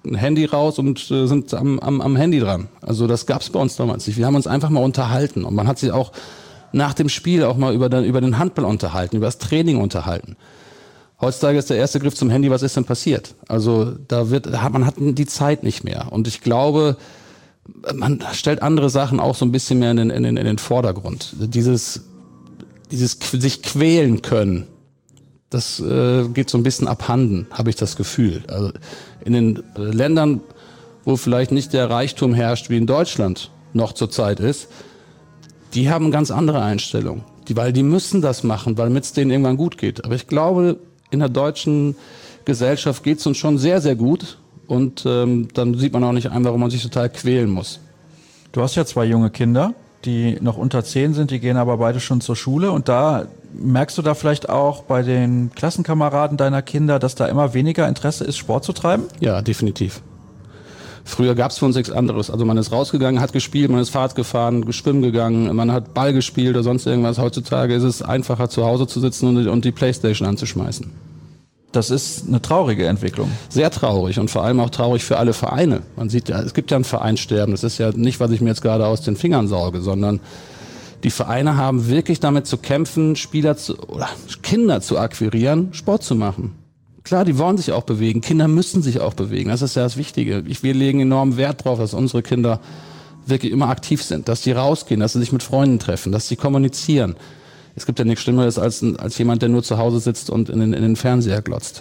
ein Handy raus und äh, sind am, am, am Handy dran. Also das gab's bei uns damals nicht. Wir haben uns einfach mal unterhalten und man hat sich auch nach dem Spiel auch mal über den, über den Handball unterhalten, über das Training unterhalten. Heutzutage ist der erste Griff zum Handy, was ist denn passiert? Also da wird, man hat die Zeit nicht mehr und ich glaube, man stellt andere Sachen auch so ein bisschen mehr in den, in den, in den Vordergrund. Dieses, dieses sich quälen können, das äh, geht so ein bisschen abhanden, habe ich das Gefühl. Also in den Ländern, wo vielleicht nicht der Reichtum herrscht, wie in Deutschland noch zurzeit ist, die haben ganz andere Einstellungen. Die, weil die müssen das machen, weil es denen irgendwann gut geht. Aber ich glaube, in der deutschen Gesellschaft geht es uns schon sehr, sehr gut. Und ähm, dann sieht man auch nicht ein, warum man sich total quälen muss. Du hast ja zwei junge Kinder, die noch unter zehn sind, die gehen aber beide schon zur Schule. Und da merkst du da vielleicht auch bei den Klassenkameraden deiner Kinder, dass da immer weniger Interesse ist, Sport zu treiben? Ja, definitiv. Früher gab es für uns nichts anderes. Also man ist rausgegangen, hat gespielt, man ist Fahrrad gefahren, schwimmen gegangen, man hat Ball gespielt oder sonst irgendwas. Heutzutage ist es einfacher, zu Hause zu sitzen und, und die Playstation anzuschmeißen. Das ist eine traurige Entwicklung. Sehr traurig und vor allem auch traurig für alle Vereine. Man sieht ja, es gibt ja ein Vereinssterben. Das ist ja nicht, was ich mir jetzt gerade aus den Fingern sauge, sondern die Vereine haben wirklich damit zu kämpfen, Spieler zu, oder Kinder zu akquirieren, Sport zu machen. Klar, die wollen sich auch bewegen. Kinder müssen sich auch bewegen. Das ist ja das Wichtige. Ich, wir legen enormen Wert darauf, dass unsere Kinder wirklich immer aktiv sind, dass sie rausgehen, dass sie sich mit Freunden treffen, dass sie kommunizieren. Es gibt ja nichts Schlimmeres als, als jemand, der nur zu Hause sitzt und in den, in den Fernseher glotzt.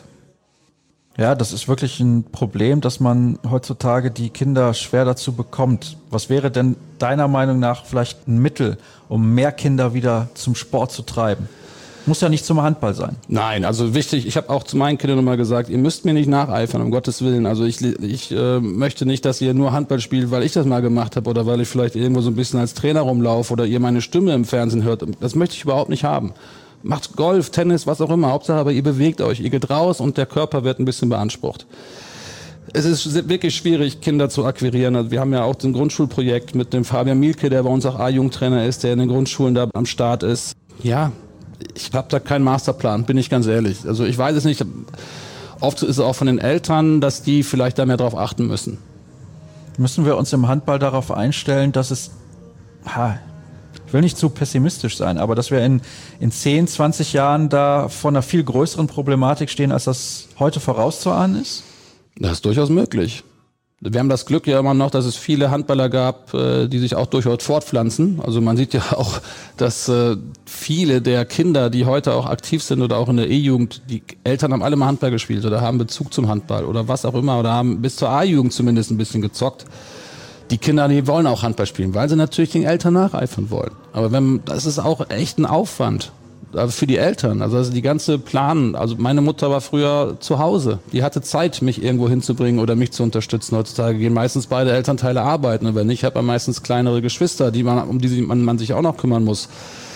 Ja, das ist wirklich ein Problem, dass man heutzutage die Kinder schwer dazu bekommt. Was wäre denn deiner Meinung nach vielleicht ein Mittel, um mehr Kinder wieder zum Sport zu treiben? Muss ja nicht zum Handball sein. Nein, also wichtig, ich habe auch zu meinen Kindern nochmal gesagt, ihr müsst mir nicht nacheifern, um Gottes Willen. Also ich, ich äh, möchte nicht, dass ihr nur Handball spielt, weil ich das mal gemacht habe oder weil ich vielleicht irgendwo so ein bisschen als Trainer rumlaufe oder ihr meine Stimme im Fernsehen hört. Das möchte ich überhaupt nicht haben. Macht Golf, Tennis, was auch immer, Hauptsache aber ihr bewegt euch, ihr geht raus und der Körper wird ein bisschen beansprucht. Es ist wirklich schwierig, Kinder zu akquirieren. Also wir haben ja auch ein Grundschulprojekt mit dem Fabian Mielke, der bei uns auch A-Jugendtrainer ist, der in den Grundschulen da am Start ist. Ja, ich habe da keinen Masterplan, bin ich ganz ehrlich. Also ich weiß es nicht. Oft ist es auch von den Eltern, dass die vielleicht da mehr drauf achten müssen. Müssen wir uns im Handball darauf einstellen, dass es, ha, ich will nicht zu pessimistisch sein, aber dass wir in, in zehn, zwanzig Jahren da vor einer viel größeren Problematik stehen, als das heute vorauszuahnen ist? Das ist durchaus möglich. Wir haben das Glück ja immer noch, dass es viele Handballer gab, die sich auch durchaus fortpflanzen. Also man sieht ja auch, dass viele der Kinder, die heute auch aktiv sind oder auch in der E-Jugend, die Eltern haben alle mal Handball gespielt oder haben Bezug zum Handball oder was auch immer oder haben bis zur A-Jugend zumindest ein bisschen gezockt. Die Kinder, die wollen auch Handball spielen, weil sie natürlich den Eltern nacheifern wollen. Aber wenn, das ist auch echt ein Aufwand für die Eltern. Also, also die ganze Plan. Also meine Mutter war früher zu Hause. Die hatte Zeit, mich irgendwo hinzubringen oder mich zu unterstützen. Heutzutage gehen meistens beide Elternteile arbeiten. Und wenn nicht, hat man meistens kleinere Geschwister, die man, um die man, man sich auch noch kümmern muss.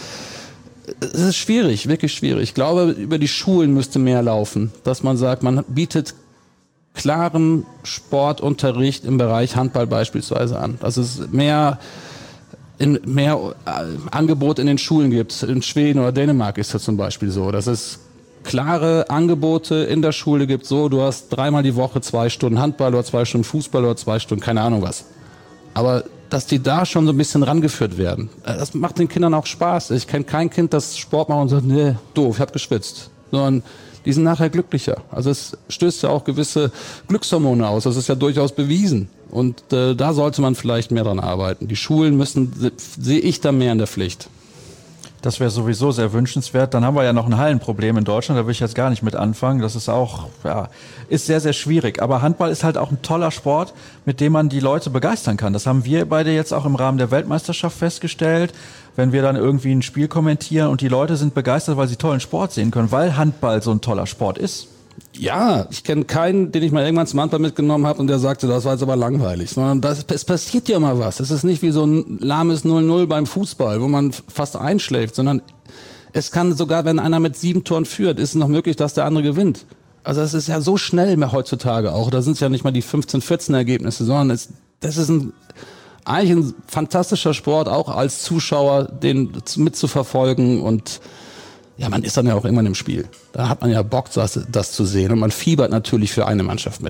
Es ist schwierig, wirklich schwierig. Ich glaube, über die Schulen müsste mehr laufen, dass man sagt, man bietet klaren Sportunterricht im Bereich Handball beispielsweise an. Dass es mehr in mehr Angebot in den Schulen gibt. In Schweden oder Dänemark ist das zum Beispiel so, dass es klare Angebote in der Schule gibt. So, du hast dreimal die Woche zwei Stunden Handball oder zwei Stunden Fußball oder zwei Stunden, keine Ahnung was. Aber dass die da schon so ein bisschen rangeführt werden, das macht den Kindern auch Spaß. Ich kenne kein Kind, das Sport macht und sagt, nee, doof, ich hab geschwitzt. Sondern die sind nachher glücklicher. Also es stößt ja auch gewisse Glückshormone aus. Das ist ja durchaus bewiesen. Und äh, da sollte man vielleicht mehr dran arbeiten. Die Schulen müssen, sehe ich da mehr in der Pflicht. Das wäre sowieso sehr wünschenswert. Dann haben wir ja noch ein Hallenproblem in Deutschland, da will ich jetzt gar nicht mit anfangen. Das ist auch, ja, ist sehr, sehr schwierig. Aber Handball ist halt auch ein toller Sport, mit dem man die Leute begeistern kann. Das haben wir beide jetzt auch im Rahmen der Weltmeisterschaft festgestellt. Wenn wir dann irgendwie ein Spiel kommentieren und die Leute sind begeistert, weil sie tollen Sport sehen können, weil Handball so ein toller Sport ist. Ja, ich kenne keinen, den ich mal irgendwann zum Handball mitgenommen habe und der sagte, das war jetzt aber langweilig. Sondern das, es passiert ja mal was. Es ist nicht wie so ein lahmes null null beim Fußball, wo man fast einschläft, sondern es kann sogar, wenn einer mit sieben Toren führt, ist es noch möglich, dass der andere gewinnt. Also es ist ja so schnell mehr heutzutage auch. Da sind es ja nicht mal die fünfzehn, vierzehn Ergebnisse, sondern es, das ist ein, eigentlich ein fantastischer Sport, auch als Zuschauer den mitzuverfolgen und ja, man ist dann ja auch irgendwann im Spiel. Da hat man ja Bock, das, das zu sehen und man fiebert natürlich für eine Mannschaft mit.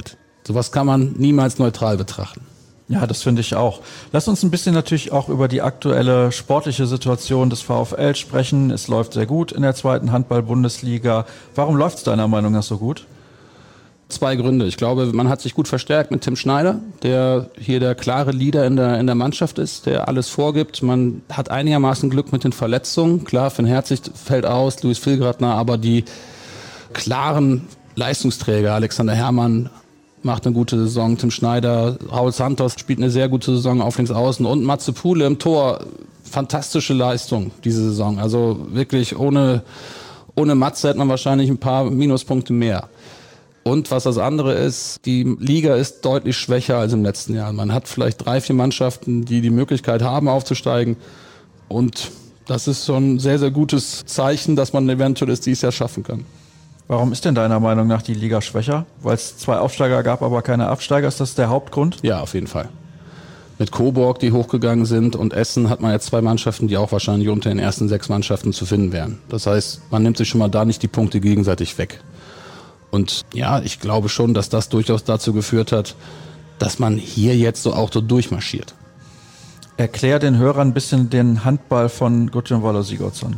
Sowas kann man niemals neutral betrachten. Ja, das finde ich auch. Lass uns ein bisschen natürlich auch über die aktuelle sportliche Situation des VfL sprechen. Es läuft sehr gut in der zweiten Handball-Bundesliga. Warum läuft es deiner Meinung nach so gut? Zwei Gründe. Ich glaube, man hat sich gut verstärkt mit Tim Schneider, der hier der klare Leader in der, in der Mannschaft ist, der alles vorgibt. Man hat einigermaßen Glück mit den Verletzungen. Klar, Finn Herzig fällt aus, Luis Vilgratner, aber die klaren Leistungsträger, Alexander Herrmann macht eine gute Saison, Tim Schneider, Raul Santos spielt eine sehr gute Saison auf links außen und Matze Pule im Tor. Fantastische Leistung diese Saison. Also wirklich ohne, ohne Matze hätte man wahrscheinlich ein paar Minuspunkte mehr. Und was das andere ist, die Liga ist deutlich schwächer als im letzten Jahr. Man hat vielleicht drei, vier Mannschaften, die die Möglichkeit haben, aufzusteigen. Und das ist schon ein sehr, sehr gutes Zeichen, dass man eventuell es dieses Jahr schaffen kann. Warum ist denn deiner Meinung nach die Liga schwächer? Weil es zwei Aufsteiger gab, aber keine Absteiger. Ist das der Hauptgrund? Ja, auf jeden Fall. Mit Coburg, die hochgegangen sind, und Essen hat man jetzt zwei Mannschaften, die auch wahrscheinlich unter den ersten sechs Mannschaften zu finden wären. Das heißt, man nimmt sich schon mal da nicht die Punkte gegenseitig weg. Und ja, ich glaube schon, dass das durchaus dazu geführt hat, dass man hier jetzt so auch so durchmarschiert. Erklär den Hörern ein bisschen den Handball von Gudjon Waller Sigurdsson.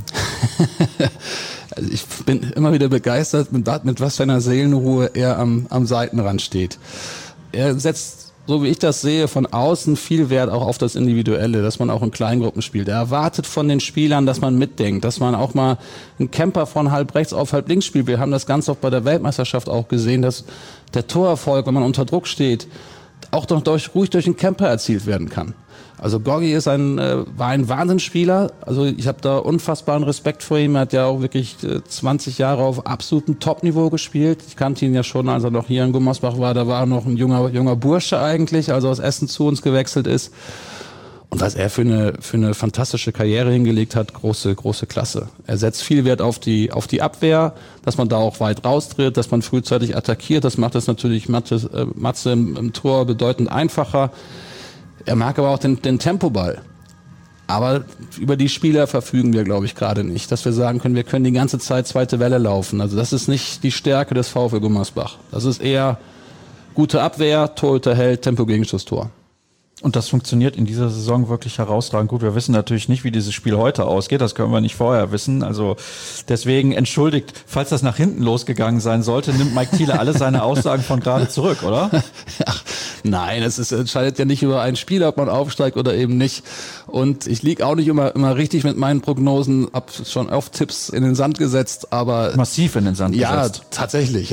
Also ich bin immer wieder begeistert, mit, mit was für einer Seelenruhe er am, am Seitenrand steht. Er setzt, so wie ich das sehe, von außen viel Wert auch auf das Individuelle, dass man auch in Kleingruppen spielt. Er erwartet von den Spielern, dass man mitdenkt, dass man auch mal einen Camper von halb rechts auf halb links spielt. Wir haben das ganz oft bei der Weltmeisterschaft auch gesehen, dass der Torerfolg, wenn man unter Druck steht, auch doch durch, ruhig durch einen Camper erzielt werden kann. Also Gorgi ist ein, äh, war ein Wahnsinnsspieler. Also ich habe da unfassbaren Respekt vor ihm. Er hat ja auch wirklich äh, zwanzig Jahre auf absolutem Top-Niveau gespielt. Ich kannte ihn ja schon, als er noch hier in Gummersbach war. Da war er noch ein junger, junger Bursche eigentlich, als er aus Essen zu uns gewechselt ist. Und was er für eine, für eine fantastische Karriere hingelegt hat, große, große Klasse. Er setzt viel Wert auf die, auf die Abwehr, dass man da auch weit raustritt, dass man frühzeitig attackiert. Das macht es natürlich Matze, äh, Matze im, im Tor bedeutend einfacher. Er mag aber auch den, den Tempoball. Aber über die Spieler verfügen wir, glaube ich, gerade nicht. Dass wir sagen können, wir können die ganze Zeit zweite Welle laufen. Also das ist nicht die Stärke des VfL Gummersbach. Das ist eher gute Abwehr, Torhüter hält, Tempo Gegenschuss, Tor. Und das funktioniert in dieser Saison wirklich herausragend gut. Wir wissen natürlich nicht, wie dieses Spiel heute ausgeht. Das können wir nicht vorher wissen. Also deswegen entschuldigt, falls das nach hinten losgegangen sein sollte, nimmt Mike Thiele alle seine Aussagen von gerade zurück, oder? Ach, nein, es ist, entscheidet ja nicht über ein Spiel, ob man aufsteigt oder eben nicht. Und ich liege auch nicht immer, immer richtig mit meinen Prognosen, hab schon oft Tipps in den Sand gesetzt, aber... Massiv in den Sand ja, gesetzt. Ja, tatsächlich.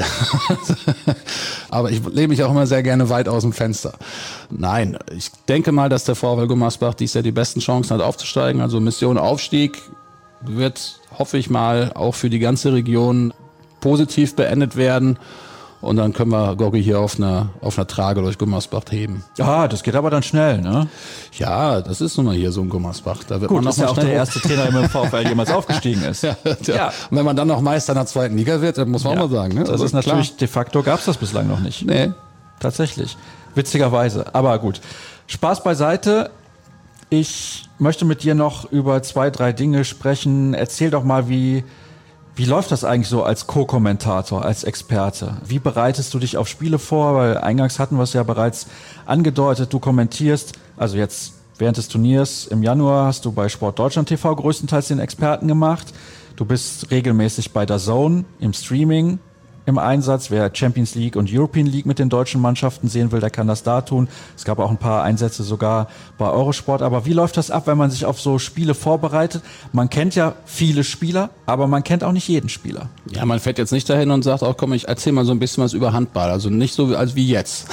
Aber ich lehne mich auch immer sehr gerne weit aus dem Fenster. Nein, ich denke mal, dass der VfL Gummersbach dies Jahr die besten Chancen hat aufzusteigen. Also Mission Aufstieg wird, hoffe ich mal, auch für die ganze Region positiv beendet werden. Und dann können wir Gorgi hier auf einer, auf einer Trage durch Gummersbach heben. Ja, das geht aber dann schnell, ne? Ja, das ist nun mal hier so ein Gummersbach. Da wird Gut, man noch ist ja auch der erste Trainer, der im VfL jemals aufgestiegen ist. Ja, ja. ja. Und wenn man dann noch Meister in der zweiten Liga wird, dann muss man ja auch mal sagen. Ne? Das also ist natürlich, klar. De facto gab es das bislang noch nicht. Nee. Tatsächlich. Witzigerweise. Aber gut. Spaß beiseite. Ich möchte mit dir noch über zwei, drei Dinge sprechen. Erzähl doch mal, wie... Wie läuft das eigentlich so als Co-Kommentator, als Experte? Wie bereitest du dich auf Spiele vor? Weil eingangs hatten wir es ja bereits angedeutet, du kommentierst, also jetzt während des Turniers im Januar hast du bei Sport Deutschland T V größtenteils den Experten gemacht. Du bist regelmäßig bei D A Z N im Streaming im Einsatz. Wer Champions League und European League mit den deutschen Mannschaften sehen will, der kann das da tun. Es gab auch ein paar Einsätze sogar bei Eurosport. Aber wie läuft das ab, wenn man sich auf so Spiele vorbereitet? Man kennt ja viele Spieler, aber man kennt auch nicht jeden Spieler. Ja, man fährt jetzt nicht dahin und sagt, oh komm, ich erzähl mal so ein bisschen was über Handball. Also nicht so als wie jetzt.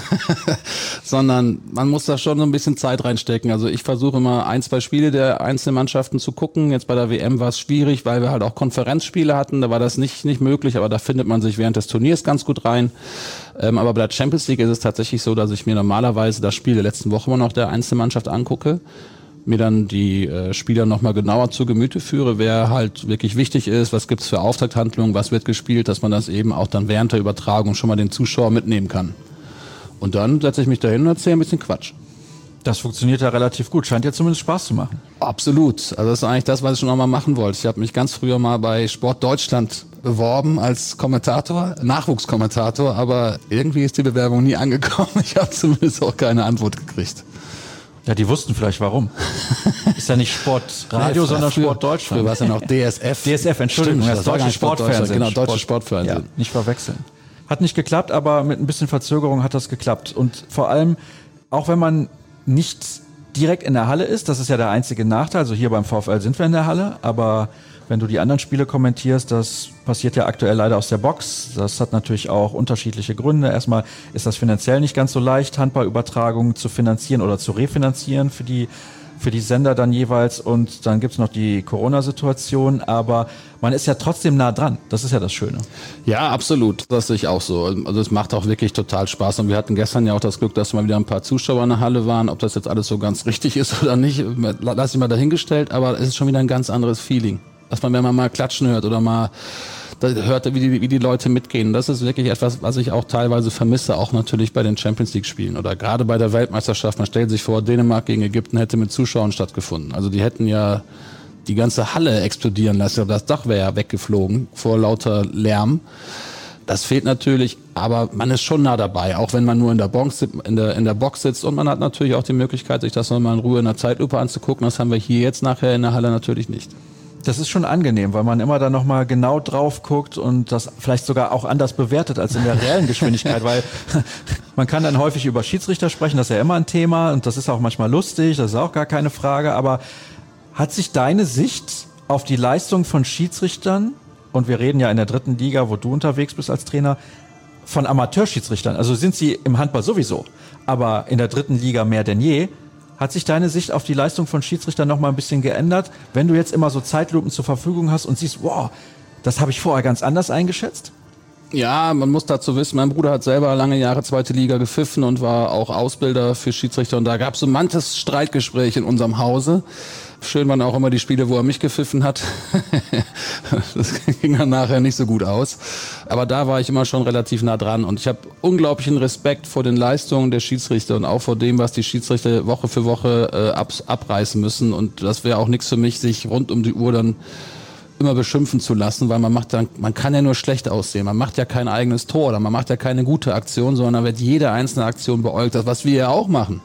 Sondern man muss da schon so ein bisschen Zeit reinstecken. Also ich versuche immer ein, zwei Spiele der einzelnen Mannschaften zu gucken. Jetzt bei der W M war es schwierig, weil wir halt auch Konferenzspiele hatten. Da war das nicht, nicht möglich, aber da findet man sich während des Turniers ganz gut rein. Ähm, aber bei der Champions League ist es tatsächlich so, dass ich mir normalerweise das Spiel der letzten Woche immer noch der Einzelmannschaft angucke, mir dann die äh, Spieler nochmal genauer zu Gemüte führe, wer halt wirklich wichtig ist, was gibt's für Auftakthandlungen, was wird gespielt, dass man das eben auch dann während der Übertragung schon mal den Zuschauer mitnehmen kann. Und dann setze ich mich dahin und erzähle ein bisschen Quatsch. Das funktioniert ja relativ gut, scheint ja zumindest Spaß zu machen. Absolut. Also das ist eigentlich das, was ich schon noch mal machen wollte. Ich habe mich ganz früher mal bei Sport Deutschland beworben als Kommentator, Nachwuchskommentator, aber irgendwie ist die Bewerbung nie angekommen. Ich habe zumindest auch keine Antwort gekriegt. Ja, die wussten vielleicht warum. Ist ja nicht Sportradio, nee, sondern früher, Sport Deutschland. Früher war es ja noch D S F. D S F, Entschuldigung, Stimmt, das, das deutsche Sportfernsehen. Genau, deutsche Sport, Sportfernsehen. Ja, nicht verwechseln. Hat nicht geklappt, aber mit ein bisschen Verzögerung hat das geklappt. Und vor allem, auch wenn man nicht direkt in der Halle ist, das ist ja der einzige Nachteil. Also hier beim VfL sind wir in der Halle, aber wenn du die anderen Spiele kommentierst, das passiert ja aktuell leider aus der Box. Das hat natürlich auch unterschiedliche Gründe. Erstmal ist das finanziell nicht ganz so leicht, Handballübertragungen zu finanzieren oder zu refinanzieren für die für die Sender dann jeweils. Und dann gibt's noch die Corona-Situation, aber man ist ja trotzdem nah dran. Das ist ja das Schöne. Ja, absolut. Das sehe ich auch so. Also es macht auch wirklich total Spaß. Und wir hatten gestern ja auch das Glück, dass mal wieder ein paar Zuschauer in der Halle waren. Ob das jetzt alles so ganz richtig ist oder nicht, lass ich mal dahingestellt. Aber es ist schon wieder ein ganz anderes Feeling. Dass man, wenn man mal klatschen hört oder mal hört, wie die, wie die Leute mitgehen. Das ist wirklich etwas, was ich auch teilweise vermisse, auch natürlich bei den Champions League Spielen oder gerade bei der Weltmeisterschaft. Man stellt sich vor, Dänemark gegen Ägypten hätte mit Zuschauern stattgefunden. Also die hätten ja die ganze Halle explodieren lassen. Das Dach wäre ja weggeflogen vor lauter Lärm. Das fehlt natürlich, aber man ist schon nah dabei, auch wenn man nur in der Box, in der, in der Box sitzt. Und man hat natürlich auch die Möglichkeit, sich das nochmal in Ruhe in der Zeitlupe anzugucken. Das haben wir hier jetzt nachher in der Halle natürlich nicht. Das ist schon angenehm, weil man immer da nochmal genau drauf guckt und das vielleicht sogar auch anders bewertet als in der reellen Geschwindigkeit, weil man kann dann häufig über Schiedsrichter sprechen, das ist ja immer ein Thema und das ist auch manchmal lustig, das ist auch gar keine Frage, aber hat sich deine Sicht auf die Leistung von Schiedsrichtern, und wir reden ja in der dritten Liga, wo du unterwegs bist als Trainer, von Amateurschiedsrichtern, also sind sie im Handball sowieso, aber in der dritten Liga mehr denn je, hat sich deine Sicht auf die Leistung von Schiedsrichtern noch mal ein bisschen geändert, wenn du jetzt immer so Zeitlupen zur Verfügung hast und siehst, wow, das habe ich vorher ganz anders eingeschätzt? Ja, man muss dazu wissen, mein Bruder hat selber lange Jahre zweite Liga gepfiffen und war auch Ausbilder für Schiedsrichter und da gab es so manches Streitgespräch in unserem Hause. Schön waren auch immer die Spiele, wo er mich gepfiffen hat. Das ging dann nachher nicht so gut aus. Aber da war ich immer schon relativ nah dran. Und ich habe unglaublichen Respekt vor den Leistungen der Schiedsrichter und auch vor dem, was die Schiedsrichter Woche für Woche äh, ab, abreißen müssen. Und das wäre auch nichts für mich, sich rund um die Uhr dann immer beschimpfen zu lassen, weil man macht dann, man kann ja nur schlecht aussehen. Man macht ja kein eigenes Tor oder man macht ja keine gute Aktion, sondern da wird jede einzelne Aktion beäugt. Das, was wir ja auch machen.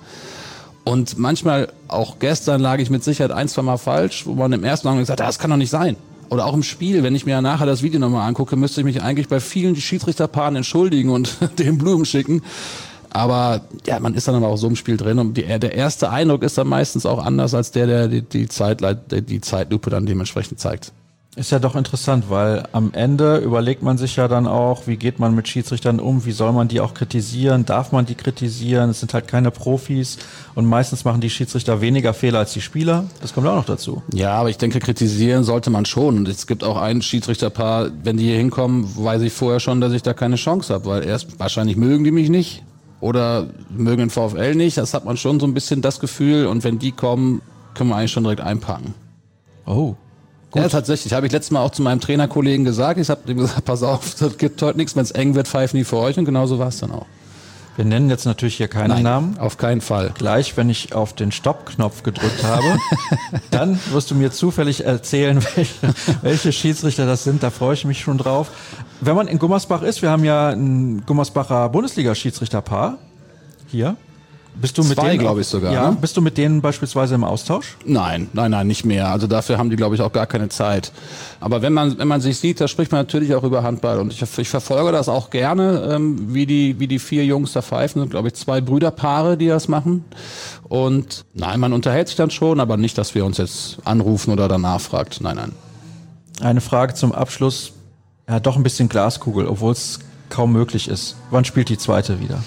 Und manchmal, auch gestern lag ich mit Sicherheit ein, zwei Mal falsch, wo man im ersten Moment gesagt hat, das kann doch nicht sein. Oder auch im Spiel, wenn ich mir nachher das Video nochmal angucke, müsste ich mich eigentlich bei vielen Schiedsrichterpaaren entschuldigen und den Blumen schicken. Aber ja, man ist dann aber auch so im Spiel drin und die, der erste Eindruck ist dann meistens auch anders als der, der die, die, Zeit, die Zeitlupe dann dementsprechend zeigt. Ist ja doch interessant, weil am Ende überlegt man sich ja dann auch, wie geht man mit Schiedsrichtern um, wie soll man die auch kritisieren, darf man die kritisieren, es sind halt keine Profis und meistens machen die Schiedsrichter weniger Fehler als die Spieler, das kommt auch noch dazu. Ja, aber ich denke, kritisieren sollte man schon und es gibt auch ein Schiedsrichterpaar, wenn die hier hinkommen, weiß ich vorher schon, dass ich da keine Chance habe, weil erst wahrscheinlich mögen die mich nicht oder mögen den VfL nicht, das hat man schon so ein bisschen das Gefühl und wenn die kommen, können wir eigentlich schon direkt einpacken. Oh. Gut. Ja, tatsächlich. Habe ich letztes Mal auch zu meinem Trainerkollegen gesagt. Ich habe ihm gesagt, pass auf, das gibt heute nichts. Wenn es eng wird, pfeifen die für euch. Und genauso war es dann auch. Wir nennen jetzt natürlich hier keinen Nein, Namen. Auf keinen Fall. Gleich, wenn ich auf den Stopp-Knopf gedrückt habe, dann wirst du mir zufällig erzählen, welche, welche Schiedsrichter das sind. Da freue ich mich schon drauf. Wenn man in Gummersbach ist, wir haben ja ein Gummersbacher Bundesliga-Schiedsrichterpaar hier. Bist du mit Zwei, denen, glaube ich sogar. Ja, ne? bist du mit denen beispielsweise im Austausch? Nein, nein, nein, nicht mehr. Also dafür haben die, glaube ich, auch gar keine Zeit. Aber wenn man, wenn man sich sieht, da spricht man natürlich auch über Handball. Und ich, ich verfolge das auch gerne, ähm, wie die, wie die vier Jungs da pfeifen. Das sind, glaube ich, zwei Brüderpaare, die das machen. Und nein, man unterhält sich dann schon, aber nicht, dass wir uns jetzt anrufen oder danach fragt. Nein, nein. Eine Frage zum Abschluss. Ja, doch ein bisschen Glaskugel, obwohl es kaum möglich ist. Wann spielt die zweite wieder?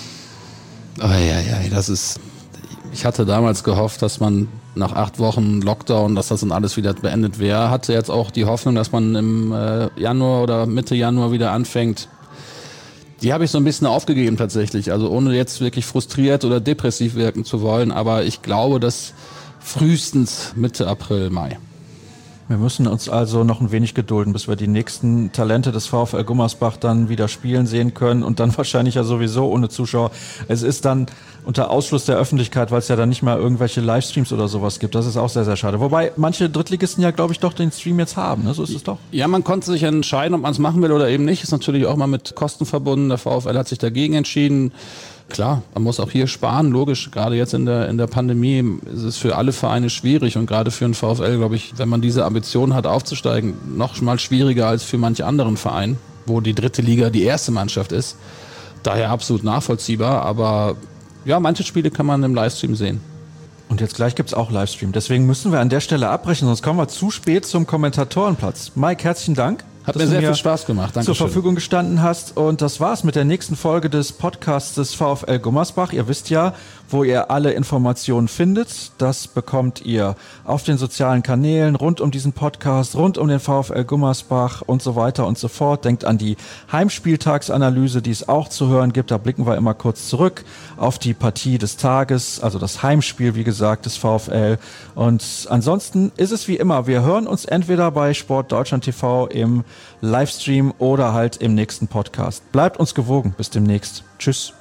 Oh, ja, ja, das ist, ich hatte damals gehofft, dass man nach acht Wochen Lockdown, dass das dann alles wieder beendet wäre. Hatte jetzt auch die Hoffnung, dass man im äh, Januar oder Mitte Januar wieder anfängt. Die habe ich so ein bisschen aufgegeben tatsächlich, also ohne jetzt wirklich frustriert oder depressiv wirken zu wollen. Aber ich glaube, dass frühestens Mitte April, Mai. Wir müssen uns also noch ein wenig gedulden, bis wir die nächsten Talente des VfL Gummersbach dann wieder spielen sehen können und dann wahrscheinlich ja sowieso ohne Zuschauer. Es ist dann unter Ausschluss der Öffentlichkeit, weil es ja dann nicht mal irgendwelche Livestreams oder sowas gibt. Das ist auch sehr, sehr schade. Wobei manche Drittligisten ja, glaube ich, doch den Stream jetzt haben. Ne? So ist es doch. Ja, man konnte sich entscheiden, ob man es machen will oder eben nicht. Ist natürlich auch mal mit Kosten verbunden. Der VfL hat sich dagegen entschieden. Klar, man muss auch hier sparen, logisch. Gerade jetzt in der in der Pandemie ist es für alle Vereine schwierig und gerade für den VfL, glaube ich, wenn man diese Ambition hat, aufzusteigen, noch mal schwieriger als für manche anderen Vereine, wo die dritte Liga die erste Mannschaft ist. Daher absolut nachvollziehbar, aber ja, manche Spiele kann man im Livestream sehen. Und jetzt gleich gibt's auch Livestream. Deswegen müssen wir an der Stelle abbrechen, sonst kommen wir zu spät zum Kommentatorenplatz. Mike, herzlichen Dank. Hat mir sehr viel Spaß gemacht. Dankeschön. Zur Verfügung gestanden hast. Und das war's mit der nächsten Folge des Podcasts des VfL Gummersbach. Ihr wisst ja, wo ihr alle Informationen findet. Das bekommt ihr auf den sozialen Kanälen rund um diesen Podcast, rund um den VfL Gummersbach und so weiter und so fort. Denkt an die Heimspieltagsanalyse, die es auch zu hören gibt. Da blicken wir immer kurz zurück auf die Partie des Tages, also das Heimspiel, wie gesagt, des VfL. Und ansonsten ist es wie immer, wir hören uns entweder bei Sport Deutschland T V im Livestream oder halt im nächsten Podcast. Bleibt uns gewogen. Bis demnächst. Tschüss.